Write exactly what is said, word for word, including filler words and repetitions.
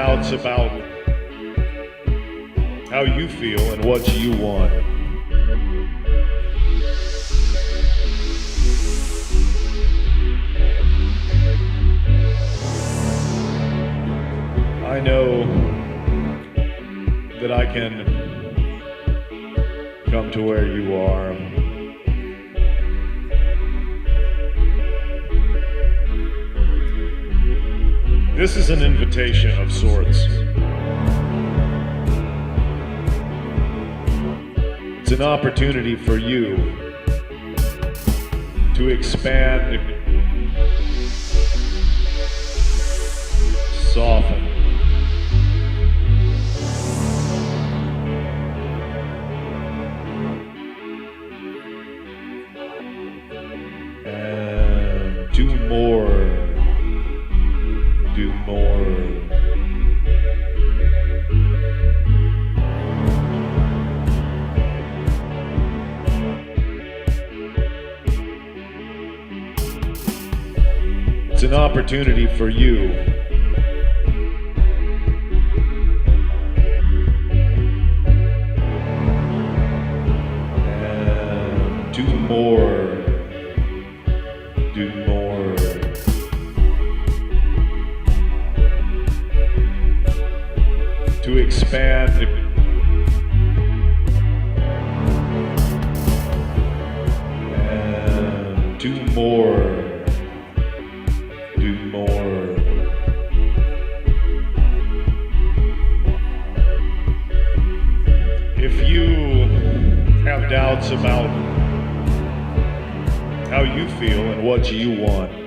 doubts about how you feel and what you want, I know that I can come to where you are. This is an invitation of sorts. It's an opportunity for you to expand, soften, and do more, do more. It's an opportunity for you and do more, do more. To expand, and do more, do more. If you have doubts about how you feel and what you want,